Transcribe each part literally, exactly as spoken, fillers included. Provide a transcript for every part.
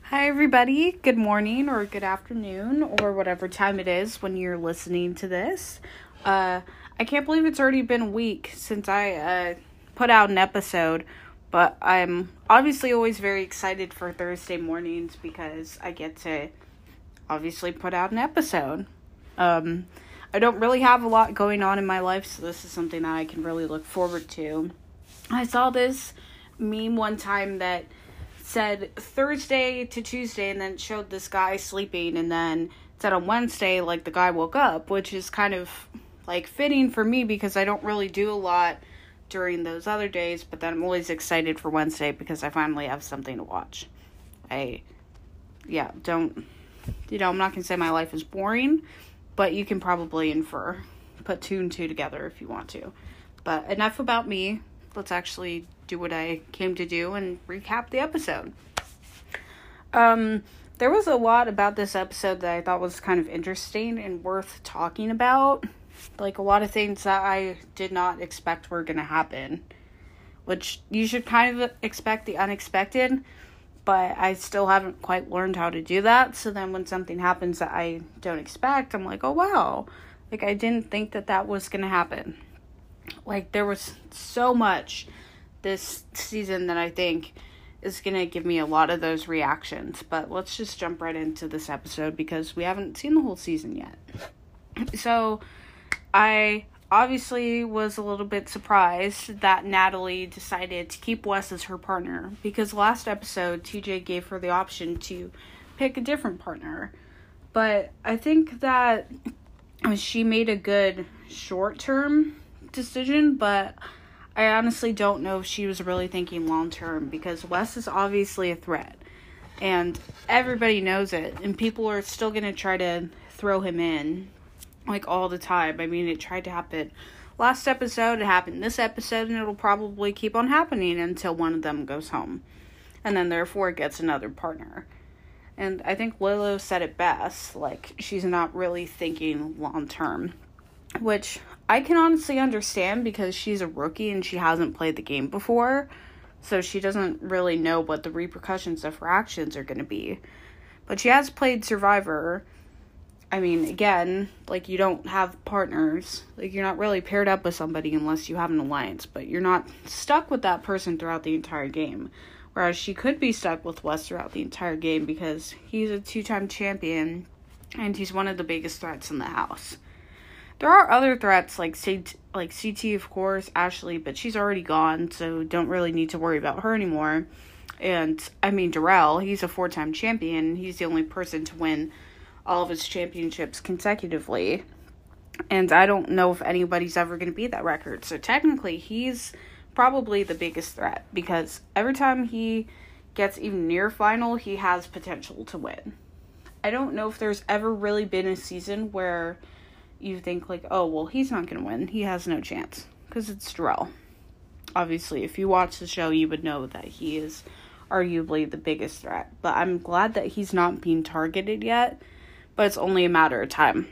Hi, everybody. Good morning or good afternoon or whatever time it is when you're listening to this. Uh, I can't believe it's already been a week since I uh, put out an episode, but I'm obviously always very excited for Thursday mornings because I get to obviously put out an episode. Um, I don't really have a lot going on in my life, so this is something that I can really look forward to. I saw this meme one time that said Thursday to Tuesday, and then it showed this guy sleeping, and then it said on Wednesday, like, the guy woke up, which is kind of, like, fitting for me because I don't really do a lot during those other days, but then I'm always excited for Wednesday because I finally have something to watch. I, yeah, don't, you know, I'm not going to say my life is boring, but you can probably infer, put two and two together if you want to. But enough about me. Let's actually do what I came to do and recap the episode. Um, there was a lot about this episode that I thought was kind of interesting and worth talking about. Like, a lot of things that I did not expect were going to happen. Which, you should kind of expect the unexpected, but I still haven't quite learned how to do that. So then when something happens that I don't expect, I'm like, oh wow. Like, I didn't think that that was going to happen. Like, there was so much this season that I think is going to give me a lot of those reactions. But let's just jump right into this episode because we haven't seen the whole season yet. So, I obviously was a little bit surprised that Natalie decided to keep Wes as her partner. Because last episode, T J gave her the option to pick a different partner. But I think that she made a good short-term decision, but I honestly don't know if she was really thinking long term because Wes is obviously a threat and everybody knows it, and people are still going to try to throw him in like all the time. I mean, it tried to happen last episode, it happened this episode, and it'll probably keep on happening until one of them goes home and then therefore gets another partner. And I think Willow said it best, like, she's not really thinking long term, which I can honestly understand because she's a rookie and she hasn't played the game before, so she doesn't really know what the repercussions of her actions are going to be. But she has played Survivor. I mean, again, like, you don't have partners. Like, you're not really paired up with somebody unless you have an alliance, but you're not stuck with that person throughout the entire game. Whereas she could be stuck with Wes throughout the entire game because he's a two-time champion and he's one of the biggest threats in the house. There are other threats, like C T, like C T, of course, Ashley, but she's already gone, so don't really need to worry about her anymore. And, I mean, Darrell, he's a four-time champion. He's the only person to win all of his championships consecutively. And I don't know if anybody's ever going to beat that record. So, technically, he's probably the biggest threat, because every time he gets even near final, he has potential to win. I don't know if there's ever really been a season where you think, like, oh, well, he's not going to win. He has no chance. Because it's Darrell. Obviously, if you watch the show, you would know that he is arguably the biggest threat. But I'm glad that he's not being targeted yet. But it's only a matter of time.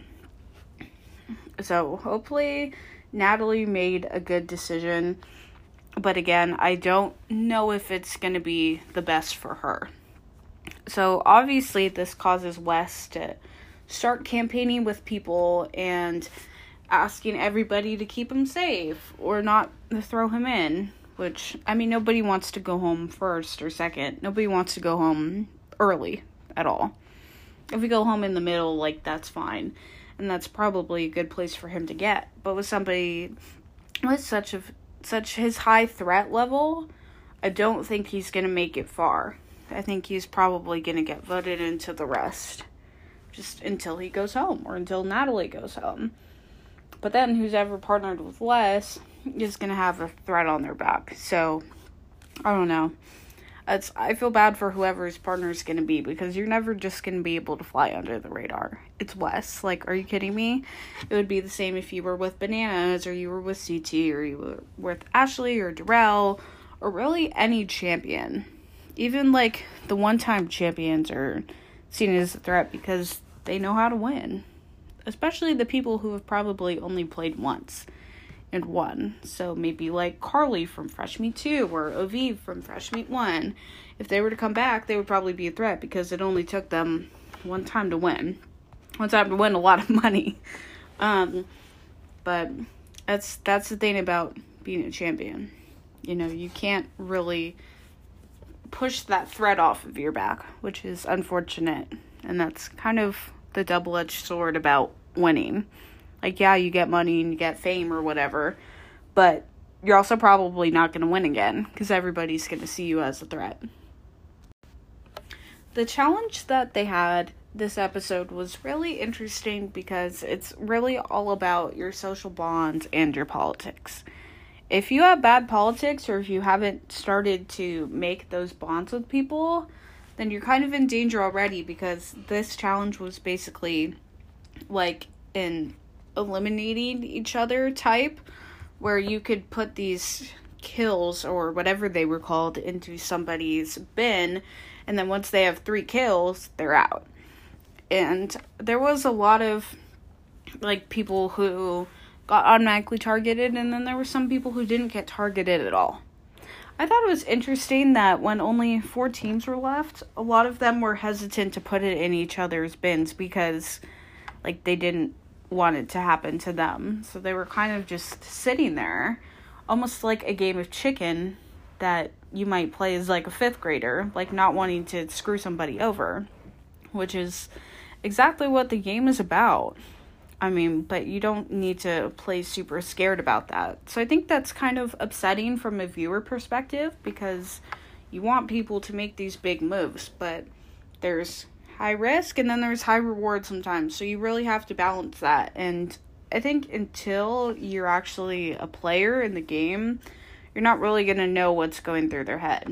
So, hopefully, Natalie made a good decision. But again, I don't know if it's going to be the best for her. So, obviously, this causes Wes to start campaigning with people and asking everybody to keep him safe or not throw him in, which, I mean, nobody wants to go home first or second. Nobody wants to go home early at all. If we go home in the middle, like, that's fine, and that's probably a good place for him to get. But with somebody with such a such his high threat level, I don't think he's going to make it far. I think he's probably going to get voted into the rest. Just until he goes home, or until Natalie goes home. But then, who's ever partnered with Wes is going to have a threat on their back. So, I don't know. It's, I feel bad for whoever his partner is going to be, because you're never just going to be able to fly under the radar. It's Wes. Like, are you kidding me? It would be the same if you were with Bananas, or you were with C T, or you were with Ashley, or Darrell, or really any champion. Even, like, the one-time champions are seen as a threat because they know how to win. Especially the people who have probably only played once. and one. So maybe like Carly from Fresh Meat two or Aviv from Fresh Meat one. If they were to come back, they would probably be a threat because it only took them one time to win. One time to win a lot of money. Um, but that's that's the thing about being a champion. You know, you can't really push that threat off of your back, which is unfortunate. And that's kind of the double-edged sword about winning. Like, yeah, you get money and you get fame or whatever, but you're also probably not going to win again because everybody's going to see you as a threat. The challenge that they had this episode was really interesting because it's really all about your social bonds and your politics. If you have bad politics or if you haven't started to make those bonds with people, then you're kind of in danger already because this challenge was basically like an eliminating each other type where you could put these kills or whatever they were called into somebody's bin, and then once they have three kills, they're out. And there was a lot of like people who got automatically targeted, and then there were some people who didn't get targeted at all. I thought it was interesting that when only four teams were left, a lot of them were hesitant to put it in each other's bins because like they didn't want it to happen to them. So they were kind of just sitting there, almost like a game of chicken that you might play as like a fifth grader, like not wanting to screw somebody over, which is exactly what the game is about. I mean, but you don't need to play super scared about that. So I think that's kind of upsetting from a viewer perspective because you want people to make these big moves, but there's high risk and then there's high reward sometimes. So you really have to balance that. And I think until you're actually a player in the game, you're not really going to know what's going through their head.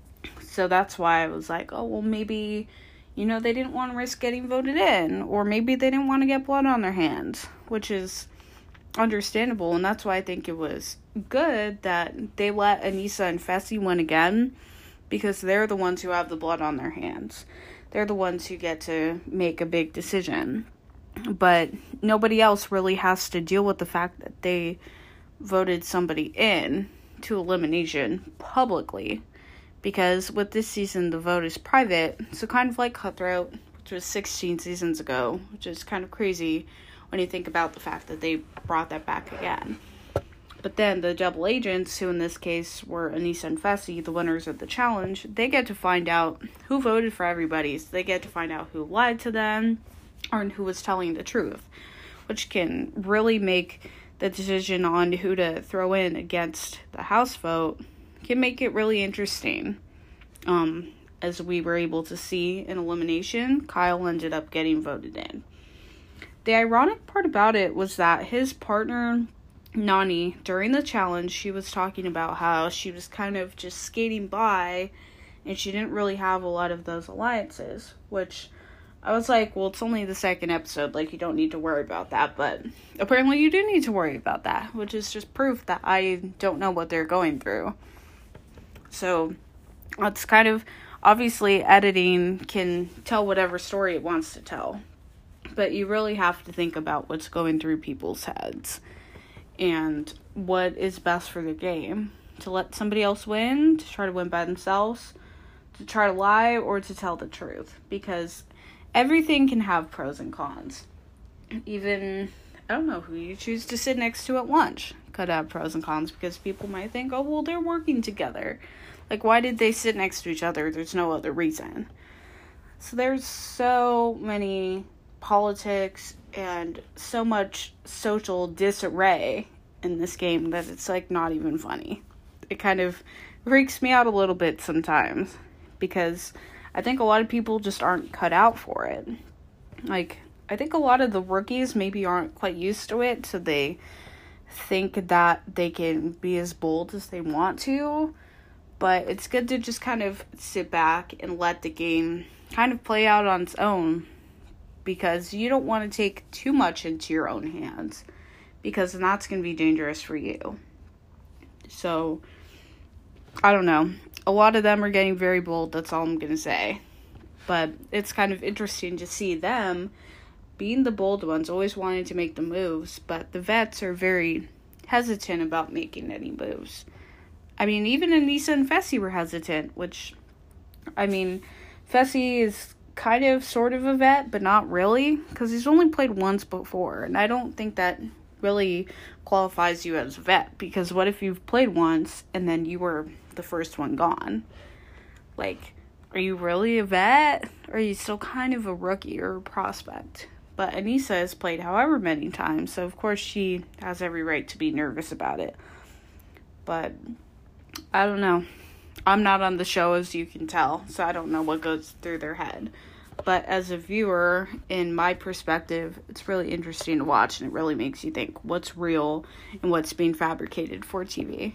So that's why I was like, oh, well, maybe, you know, they didn't want to risk getting voted in, or maybe they didn't want to get blood on their hands, which is understandable. And that's why I think it was good that they let Aneesa and Fessy win again, because they're the ones who have the blood on their hands. They're the ones who get to make a big decision. But nobody else really has to deal with the fact that they voted somebody in to elimination publicly. Because with this season, the vote is private. So kind of like Cutthroat, which was sixteen seasons ago, which is kind of crazy when you think about the fact that they brought that back again. But then the double agents, who in this case were Aneesa and Fessy, the winners of the challenge, they get to find out who voted for everybody. So they get to find out who lied to them or who was telling the truth, which can really make the decision on who to throw in against the House vote, can make it really interesting. Um, as we were able to see in elimination, Kyle ended up getting voted in. The ironic part about it was that his partner, Nany, during the challenge, she was talking about how she was kind of just skating by and she didn't really have a lot of those alliances, which I was like, well, it's only the second episode, like, you don't need to worry about that, but apparently you do need to worry about that, which is just proof that I don't know what they're going through. So, it's kind of, obviously, editing can tell whatever story it wants to tell, but you really have to think about what's going through people's heads, and what is best for the game. To let somebody else win, to try to win by themselves, to try to lie, or to tell the truth, because everything can have pros and cons. Even, I don't know, who you choose to sit next to at lunch could have pros and cons, because people might think, oh, well, they're working together. Like, why did they sit next to each other? There's no other reason. So there's so many politics and so much social disarray in this game that it's, like, not even funny. It kind of freaks me out a little bit sometimes, because I think a lot of people just aren't cut out for it. Like, I think a lot of the rookies maybe aren't quite used to it, so they think that they can be as bold as they want to. But it's good to just kind of sit back and let the game kind of play out on its own, because you don't want to take too much into your own hands, because then that's going to be dangerous for you. So, I don't know. A lot of them are getting very bold, that's all I'm going to say. But it's kind of interesting to see them being the bold ones, always wanting to make the moves. But the vets are very hesitant about making any moves. I mean, even Aneesa and Fessy were hesitant, which, I mean, Fessy is kind of sort of a vet, but not really, because he's only played once before, and I don't think that really qualifies you as a vet, because what if you've played once and then you were the first one gone? Like, are you really a vet, or are you still kind of a rookie or a prospect? But Aneesa has played however many times, so of course she has every right to be nervous about it. But, I don't know. I'm not on the show, as you can tell, so I don't know what goes through their head. But as a viewer, in my perspective, it's really interesting to watch, and it really makes you think what's real and what's being fabricated for T V.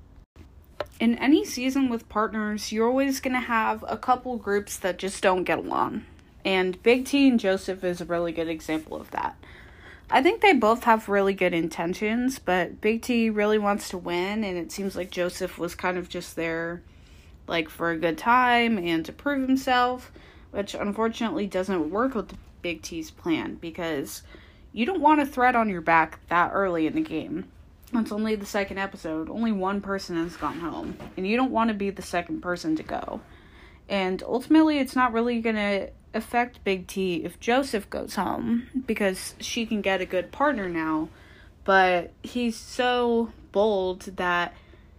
In any season with partners, you're always going to have a couple groups that just don't get along. And Big T and Joseph is a really good example of that. I think they both have really good intentions, but Big T really wants to win, and it seems like Joseph was kind of just there, like, for a good time and to prove himself, which unfortunately doesn't work with Big T's plan, because you don't want a threat on your back that early in the game. It's only the second episode. Only one person has gone home, and you don't want to be the second person to go. And ultimately, it's not really going to affect Big T if Joseph goes home, because she can get a good partner now. But he's so bold that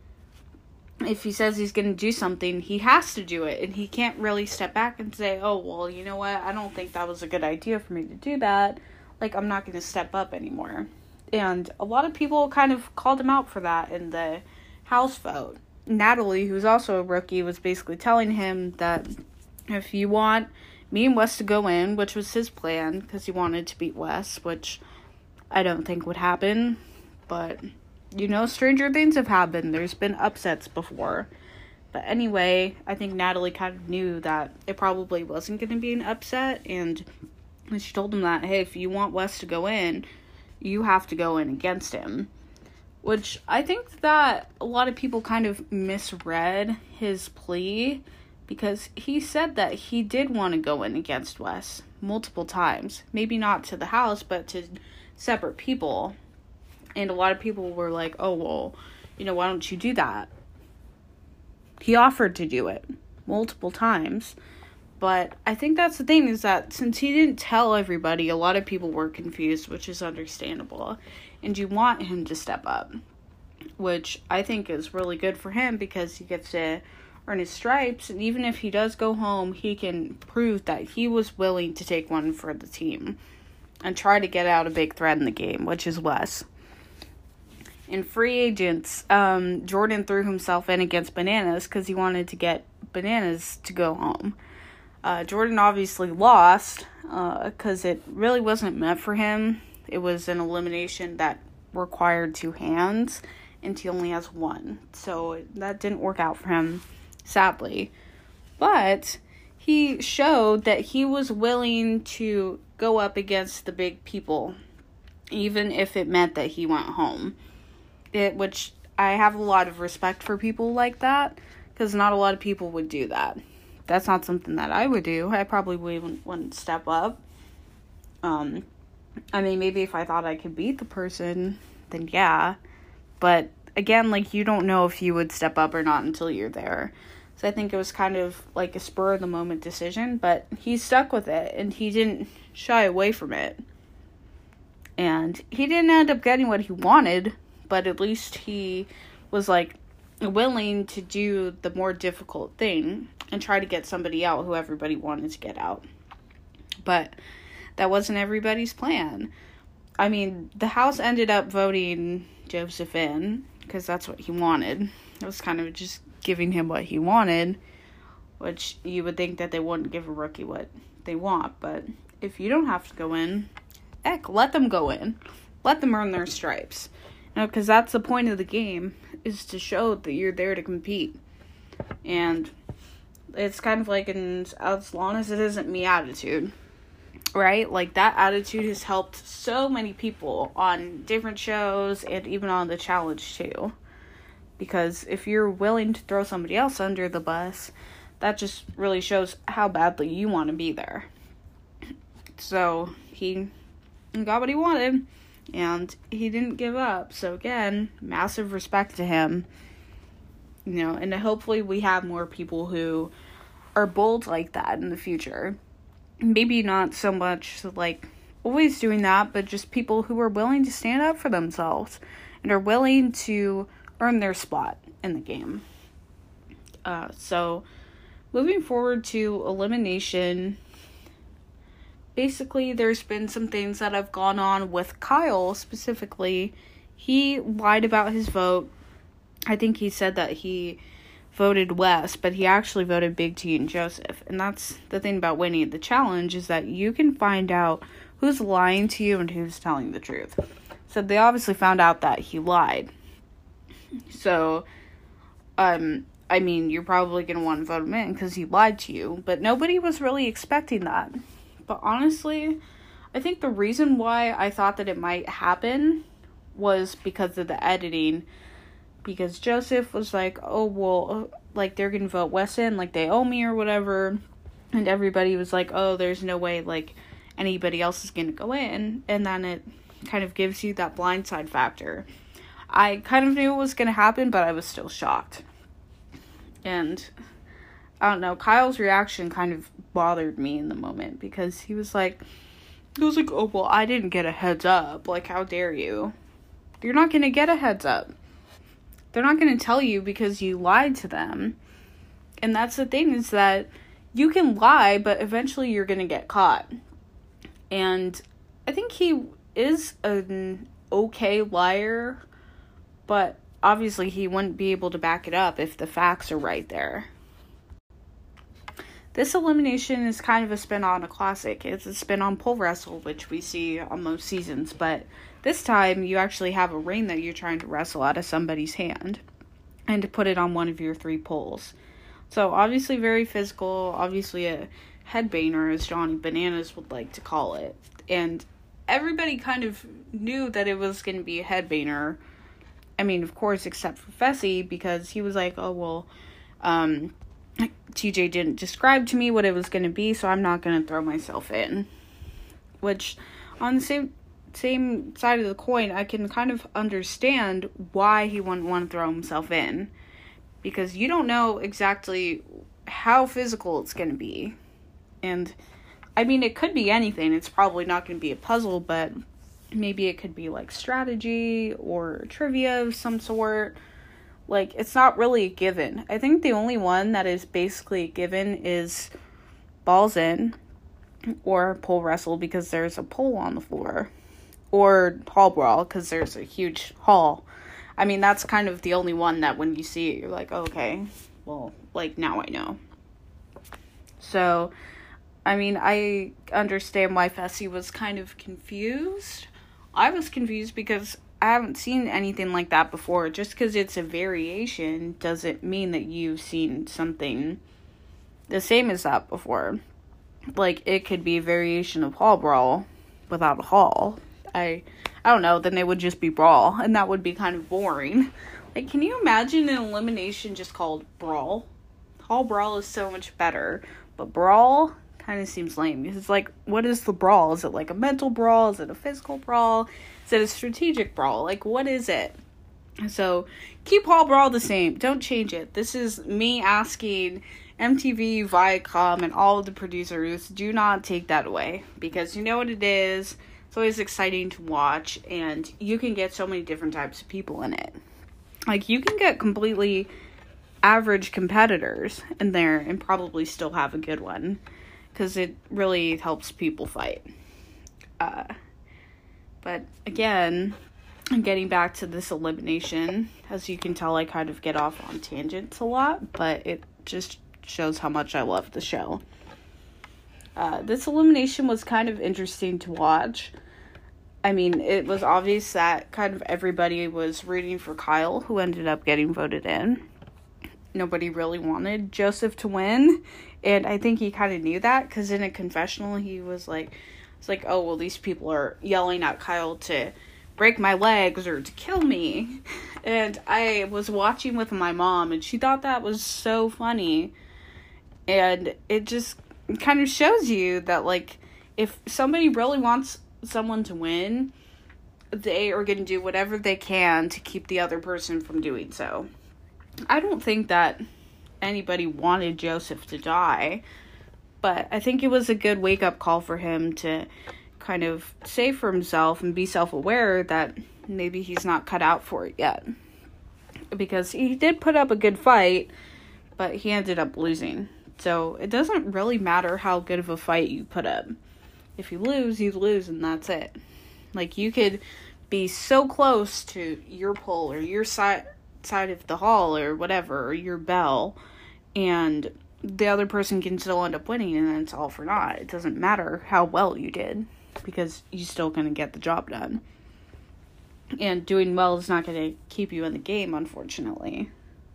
if he says he's going to do something, he has to do it. And he can't really step back and say, oh, well, you know what? I don't think that was a good idea for me to do that. Like, I'm not going to step up anymore. And a lot of people kind of called him out for that in the House vote. Natalie, who's also a rookie, was basically telling him that if you want me and Wes to go in, which was his plan, because he wanted to beat Wes, which I don't think would happen, but, you know, stranger things have happened. There's been upsets before. But anyway, I think Natalie kind of knew that it probably wasn't going to be an upset, and she told him that, hey, if you want Wes to go in, you have to go in against him. Which I think that a lot of people kind of misread his plea, because he said that he did want to go in against Wes multiple times. Maybe not to the house, but to separate people. And a lot of people were like, oh, well, you know, why don't you do that? He offered to do it multiple times. But I think that's the thing, is that since he didn't tell everybody, a lot of people were confused, which is understandable. And you want him to step up, which I think is really good for him, because he gets to earn his stripes. And even if he does go home, he can prove that he was willing to take one for the team and try to get out a big threat in the game, which is Wes. In free agents, um, Jordan threw himself in against Bananas because he wanted to get Bananas to go home. Uh, Jordan obviously lost because uh, it really wasn't meant for him. It was an elimination that required two hands, and he only has one. So that didn't work out for him, sadly. But he showed that he was willing to go up against the big people, even if it meant that he went home. It, which I have a lot of respect for people like that, because not a lot of people would do that. That's not something that I would do. I probably wouldn't, wouldn't step up. Um, I mean, maybe if I thought I could beat the person, then yeah. But again, like, you don't know if you would step up or not until you're there. So I think it was kind of like a spur of the moment decision, but he stuck with it, and he didn't shy away from it. And he didn't end up getting what he wanted, but at least he was, like, willing to do the more difficult thing and try to get somebody out who everybody wanted to get out. But that wasn't everybody's plan. I mean, the house ended up voting Joseph in because that's what he wanted. It was kind of just giving him what he wanted, which you would think that they wouldn't give a rookie what they want. But if you don't have to go in, heck, let them go in. Let them earn their stripes. You know, because that's the point of the game, is to show that you're there to compete. And it's kind of like an as long as it isn't me attitude, right? Like, that attitude has helped so many people on different shows and even on the challenge too. Because if you're willing to throw somebody else under the bus, that just really shows how badly you want to be there. So he got what he wanted. and he didn't give up. So again, massive respect to him. You know, and hopefully we have more people who are bold like that in the future. Maybe not so much like always doing that, but just people who are willing to stand up for themselves and are willing to earn their spot in the game. Uh, so, moving forward to elimination, basically there's been some things that have gone on with Kyle specifically. He lied about his vote. I think he said that he voted Wes, but he actually voted Big T and Joseph. And that's the thing about winning the challenge, is that you can find out who's lying to you and who's telling the truth. So they obviously found out that he lied. So, um, I mean, you're probably going to want to vote him in because he lied to you. But nobody was really expecting that. But honestly, I think the reason why I thought that it might happen was because of the editing. Because Joseph was like, oh, well, like, they're going to vote Wes in, like, they owe me or whatever. And everybody was like, oh, there's no way, like, anybody else is going to go in. And then it kind of gives you that blindside factor. I kind of knew it was going to happen, but I was still shocked. And, I don't know, Kyle's reaction kind of bothered me in the moment. Because he was like, he was like, oh, well, I didn't get a heads up. Like, how dare you? You're not going to get a heads up. They're not going to tell you because you lied to them. And that's the thing, is that you can lie, but eventually you're going to get caught. And I think he is an okay liar, but obviously he wouldn't be able to back it up if the facts are right there. This elimination is kind of a spin on a classic. It's a spin on pole wrestle, which we see on most seasons, but this time you actually have a ring that you're trying to wrestle out of somebody's hand and to put it on one of your three poles. So obviously very physical, obviously a headbanger, as Johnny Bananas would like to call it. And everybody kind of knew that it was going to be a headbanger. I mean, of course, except for Fessy, because he was like, oh, well, um... T J didn't describe to me what it was going to be, so I'm not going to throw myself in. Which, on the same same side of the coin, I can kind of understand why he wouldn't want to throw himself in. Because you don't know exactly how physical it's going to be. And, I mean, it could be anything. It's probably not going to be a puzzle, but maybe it could be, like, strategy or trivia of some sort. Like, it's not really a given. I think the only one that is basically a given is balls in or pole wrestle because there's a pole on the floor. Or hall brawl because there's a huge hall. I mean, that's kind of the only one that when you see it, you're like, oh, okay, well, like, now I know. So, I mean, I understand why Fessy was kind of confused. I was confused because I haven't seen anything like that before. Just because it's a variation doesn't mean that you've seen something the same as that before. Like, it could be a variation of hall brawl without a hall. I, I don't know, then it would just be brawl, and that would be kind of boring. Like, can you imagine an elimination just called brawl? Hall brawl is so much better, but brawl kind of seems lame. Because it's like, what is the brawl? Is it like a mental brawl? Is it a physical brawl? Is it a strategic brawl? Like, what is it? So, keep Hall Brawl the same. Don't change it. This is me asking M T V, Viacom, and all of the producers, do not take that away. Because you know what it is. It's always exciting to watch. And you can get so many different types of people in it. Like, you can get completely average competitors in there and probably still have a good one. Because it really helps people fight. Uh... But, again, getting back to this elimination, as you can tell, I kind of get off on tangents a lot, but it just shows how much I love the show. Uh, this elimination was kind of interesting to watch. I mean, it was obvious that kind of everybody was rooting for Kyle, who ended up getting voted in. Nobody really wanted Joseph to win, and I think he kind of knew that, because in a confessional, he was like... It's like, oh, well, these people are yelling at Kyle to break my legs or to kill me. And I was watching with my mom, and she thought that was so funny. And it just kind of shows you that, like, if somebody really wants someone to win, they are going to do whatever they can to keep the other person from doing so. I don't think that anybody wanted Joseph to die, but I think it was a good wake-up call for him to kind of say for himself and be self-aware that maybe he's not cut out for it yet. Because he did put up a good fight, but he ended up losing. So it doesn't really matter how good of a fight you put up. If you lose, you lose, and that's it. Like, you could be so close to your pole or your side side of the hall or whatever, or your bell, and the other person can still end up winning, and then it's all for naught. It doesn't matter how well you did, because you're still going to get the job done. And doing well is not going to keep you in the game, unfortunately.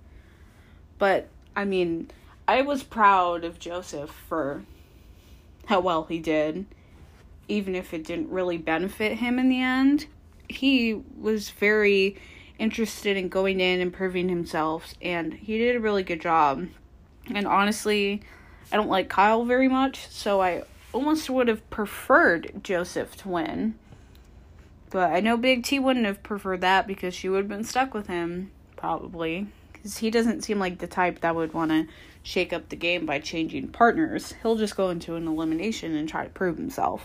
But, I mean, I was proud of Joseph for how well he did, even if it didn't really benefit him in the end. He was very interested in going in and proving himself, and he did a really good job. And honestly, I don't like Kyle very much, so I almost would have preferred Joseph to win. But I know Big T wouldn't have preferred that, because she would have been stuck with him, probably. Because he doesn't seem like the type that would want to shake up the game by changing partners. He'll just go into an elimination and try to prove himself.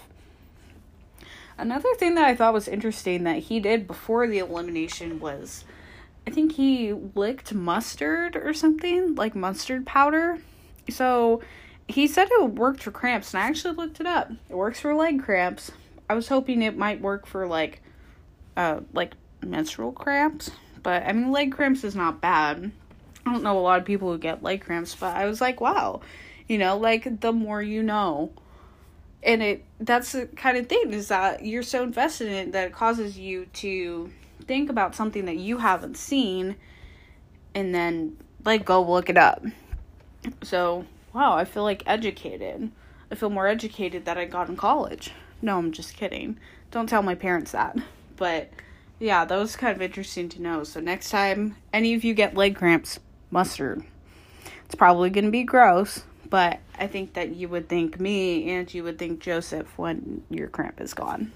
Another thing that I thought was interesting that he did before the elimination was, I think he licked mustard or something, like mustard powder. So he said it worked for cramps, and I actually looked it up. It works for leg cramps. I was hoping it might work for like, uh, like menstrual cramps, but I mean, leg cramps is not bad. I don't know a lot of people who get leg cramps, but I was like, wow, you know, like, the more you know. And it, that's the kind of thing, is that you're so invested in it that it causes you to think about something that you haven't seen, and then, like, go look it up. So, wow, I feel, like, educated. I feel more educated that I got in college. No, I'm just kidding. Don't tell my parents that. But, yeah, that was kind of interesting to know. So next time any of you get leg cramps, mustard. It's probably going to be gross, but I think that you would thank me and you would thank Joseph when your cramp is gone.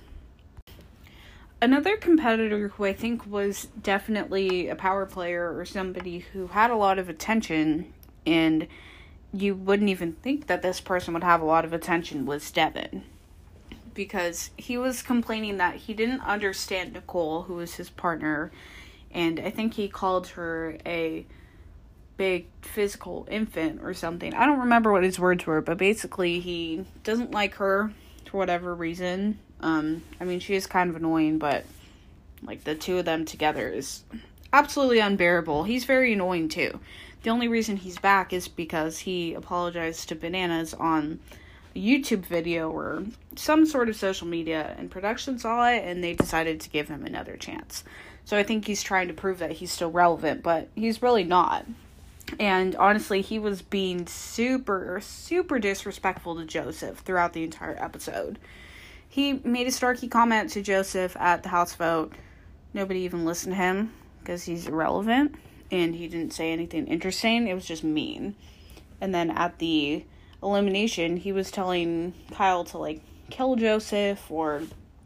Another competitor who I think was definitely a power player, or somebody who had a lot of attention, and you wouldn't even think that this person would have a lot of attention, was Devin. Because he was complaining that he didn't understand Nicole, who was his partner, and I think he called her a big physical infant or something. I don't remember what his words were, but basically he doesn't like her for whatever reason. Um, I mean, she is kind of annoying, but, like, the two of them together is absolutely unbearable. He's very annoying, too. The only reason he's back is because he apologized to Bananas on a YouTube video or some sort of social media, and production saw it, and they decided to give him another chance. So I think he's trying to prove that he's still relevant, but he's really not. And honestly, he was being super, super disrespectful to Joseph throughout the entire episode. He made a snarky comment to Joseph at the house vote. Nobody even listened to him because he's irrelevant, and he didn't say anything interesting. It was just mean. And then at the elimination, he was telling Kyle to, like, kill Joseph, or,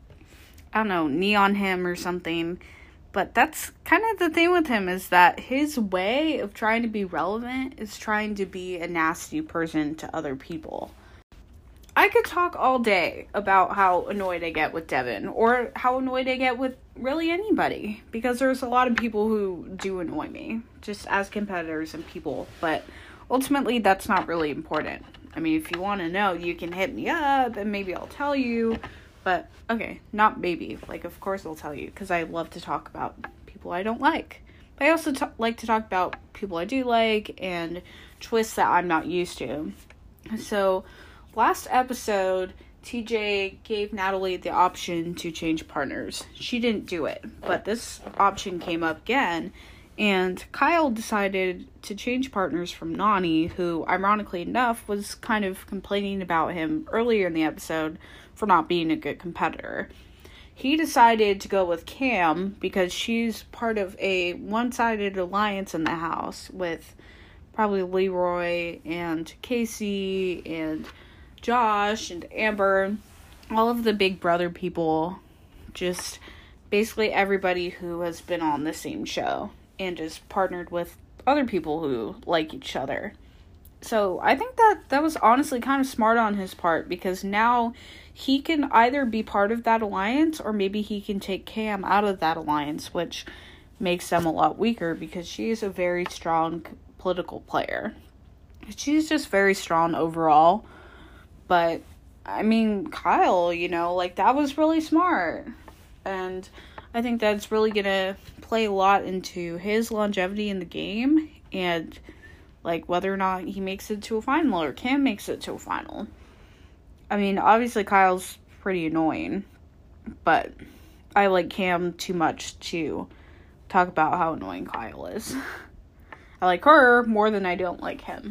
I don't know, knee on him or something. But that's kind of the thing with him, is that his way of trying to be relevant is trying to be a nasty person to other people. I could talk all day about how annoyed I get with Devin, or how annoyed I get with really anybody, because there's a lot of people who do annoy me, just as competitors and people, but ultimately that's not really important. I mean, if you want to know, you can hit me up, and maybe I'll tell you. But, okay, not maybe. Like, of course I'll tell you, because I love to talk about people I don't like. But I also t- like to talk about people I do like, and twists that I'm not used to. So, last episode, T J gave Natalie the option to change partners. She didn't do it, but this option came up again, and Kyle decided to change partners from Nany, who, ironically enough, was kind of complaining about him earlier in the episode for not being a good competitor. He decided to go with Cam because she's part of a one-sided alliance in the house with probably Leroy and Casey and Josh and Amber. All of the Big Brother people just basically everybody who has been on the same show and just partnered with other people who like each other. So I think that that was honestly kind of smart on his part, because now he can either be part of that alliance or maybe he can take Cam out of that alliance, which makes them a lot weaker because she is a very strong political player. She's just very strong overall. But, I mean, Kyle, you know, like, that was really smart. And I think that's really going to play a lot into his longevity in the game and, like, whether or not he makes it to a final or Cam makes it to a final. I mean, obviously Kyle's pretty annoying, but I like Cam too much to talk about how annoying Kyle is. I like her more than I don't like him.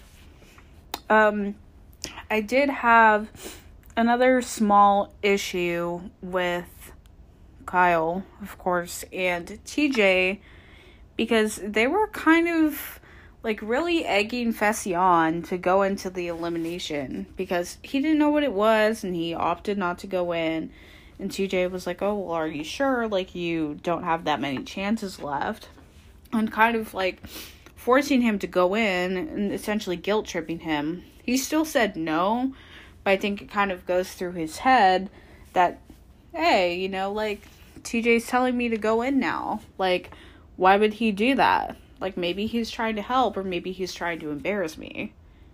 Um, I did have another small issue with Kyle, of course, and T J, because they were kind of, like, really egging Fessy on to go into the elimination, because he didn't know what it was, and he opted not to go in, and T J was like, oh, well, are you sure? Like, you don't have that many chances left, and kind of, like, forcing him to go in, and essentially guilt-tripping him. He still said no, but I think it kind of goes through his head that, hey, you know, like, T J's telling me to go in now. Like, why would he do that? Like, maybe he's trying to help, or maybe he's trying to embarrass me.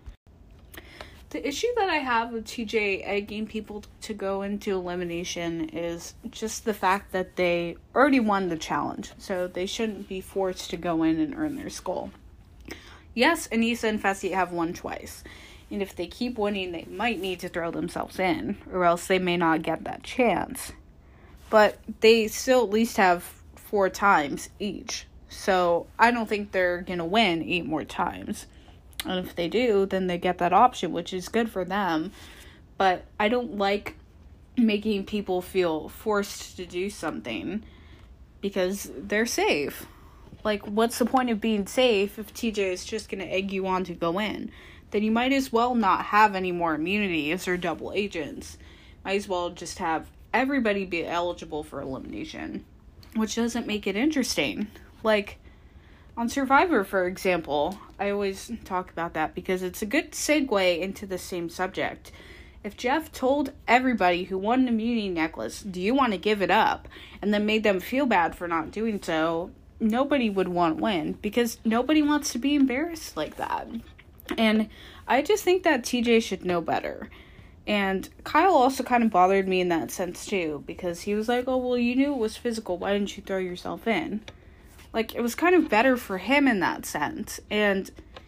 The issue that I have with T J egging people to go into elimination is just the fact that they already won the challenge, so they shouldn't be forced to go in and earn their skull. Yes, Aneesa and Fessy have won twice, and if they keep winning, they might need to throw themselves in, or else they may not get that chance. But they still at least have four times each. So I don't think they're going to win eight more times. And if they do, then they get that option, which is good for them. But I don't like making people feel forced to do something because they're safe. Like, what's the point of being safe if T J is just going to egg you on to go in? Then you might as well not have any more immunities or double agents. Might as well just have everybody be eligible for elimination, which doesn't make it interesting. Like, on Survivor, for example, I always talk about that because it's a good segue into the same subject. If Jeff told everybody who won an immunity necklace, do you want to give it up, and then made them feel bad for not doing so, nobody would want to win, because nobody wants to be embarrassed like that. And I just think that T J should know better. And Kyle also kind of bothered me in that sense too, because he was like, oh, well, you knew it was physical, why didn't you throw yourself in? Like, it was kind of better for him in that sense. And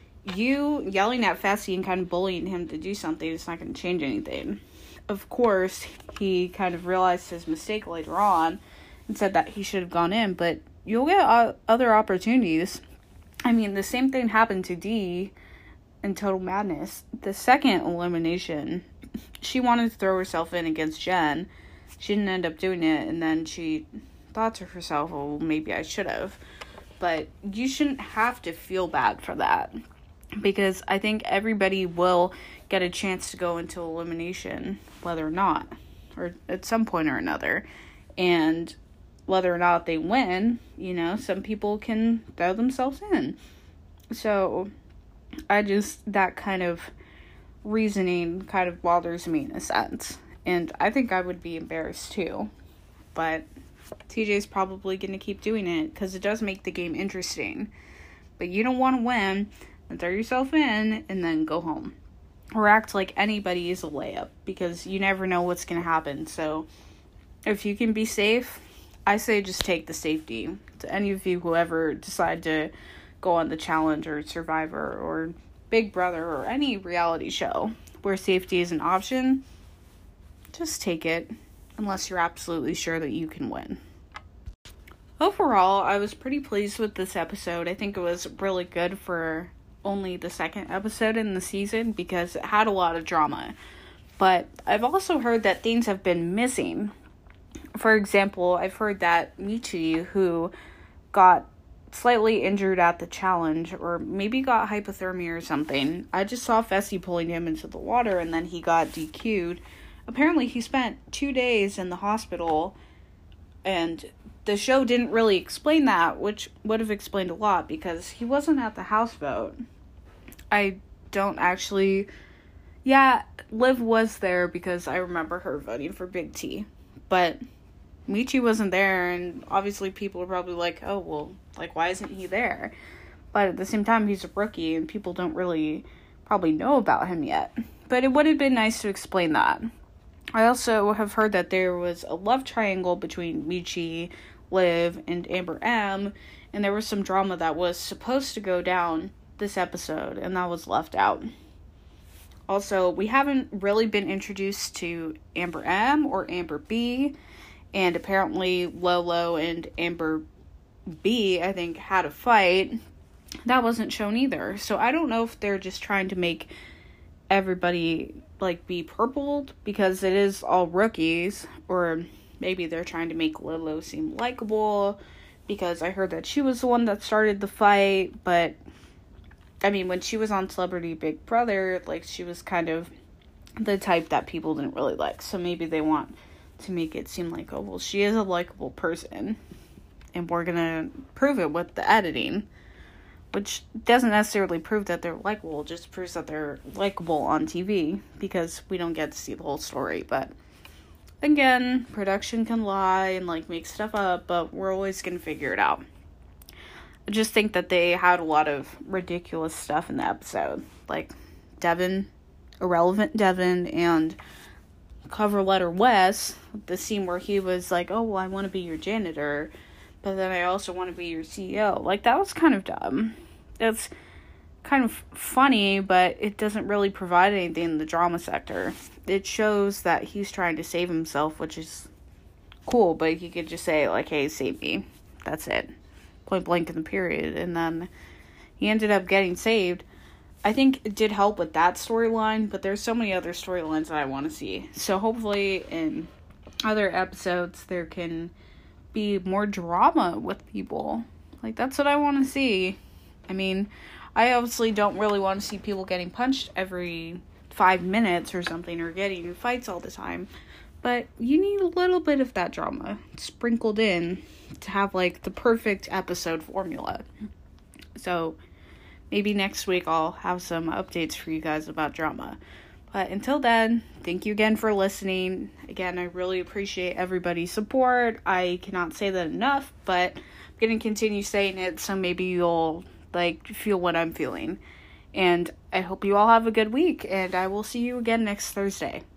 you yelling at Fessy and kind of bullying him to do something is not going to change anything. Of course, he kind of realized his mistake later on and said that he should have gone in, but you'll get uh, other opportunities. I mean, the same thing happened to Dee in Total Madness. The second elimination, she wanted to throw herself in against Jen. She didn't end up doing it, and then she thought to herself, oh, maybe I should have. But you shouldn't have to feel bad for that, because I think everybody will get a chance to go into elimination, whether or not, or at some point or another. And whether or not they win, you know, some people can throw themselves in. So I just, that kind of reasoning kind of bothers me in a sense. And I think I would be embarrassed too. But T J's probably going to keep doing it because it does make the game interesting. But you don't want to win and throw yourself in and then go home. Or act like anybody is a layup, because you never know what's going to happen. So if you can be safe, I say just take the safety. To any of you who ever decide to go on the challenge or Survivor or Big Brother or any reality show where safety is an option, just take it. Unless you're absolutely sure that you can win. Overall, I was pretty pleased with this episode. I think it was really good for only the second episode in the season because it had a lot of drama. But I've also heard that things have been missing. For example, I've heard that Michi, who got slightly injured at the challenge, or maybe got hypothermia or something. I just saw Fessy pulling him into the water and then he got D Q'd. Apparently, he spent two days in the hospital And the show didn't really explain that, which would have explained a lot, because he wasn't at the house vote. I don't actually... Yeah, Liv was there because I remember her voting for Big T. But Michi wasn't there, and obviously people are probably like, oh, well, like, why isn't he there? But at the same time, he's a rookie, and people don't really probably know about him yet. But it would have been nice to explain that. I also have heard that there was a love triangle between Michi, Liv, and Amber M, and there was some drama that was supposed to go down this episode, and that was left out. Also, we haven't really been introduced to Amber M or Amber B, and apparently Lolo and Amber B, I think, had a fight. That wasn't shown either. So I don't know if they're just trying to make everybody, like, be purpled, because it is all rookies, or maybe they're trying to make Lolo seem likable, because I heard that she was the one that started the fight, but I mean, when she was on Celebrity Big Brother, like, she was kind of the type that people didn't really like. So maybe they want to make it seem like, oh, well, she is a likable person, and we're gonna prove it with the editing. Which doesn't necessarily prove that they're likable, it just proves that they're likable on T V, because we don't get to see the whole story. But again, production can lie and, like, make stuff up, but we're always gonna figure it out. I just think that they had a lot of ridiculous stuff in the episode. Like, Devin, irrelevant Devin, and cover letter Wes, the scene where he was like, oh, well, I want to be your janitor, but then I also want to be your C E O. Like, that was kind of dumb. It's kind of funny, but it doesn't really provide anything in the drama sector. It shows that he's trying to save himself, which is cool, but he could just say, like, hey, save me. That's it. Point blank in the period. And then he ended up getting saved. I think it did help with that storyline, but there's so many other storylines that I want to see. So hopefully in other episodes there can be more drama with people. Like, that's what I want to see. I mean, I obviously don't really want to see people getting punched every five minutes or something, or getting in fights all the time. But you need a little bit of that drama sprinkled in to have, like, the perfect episode formula. So maybe next week I'll have some updates for you guys about drama. But until then, thank you again for listening. Again, I really appreciate everybody's support. I cannot say that enough, but I'm going to continue saying it, so maybe you'll, like, feel what I'm feeling. And I hope you all have a good week, and I will see you again next Thursday.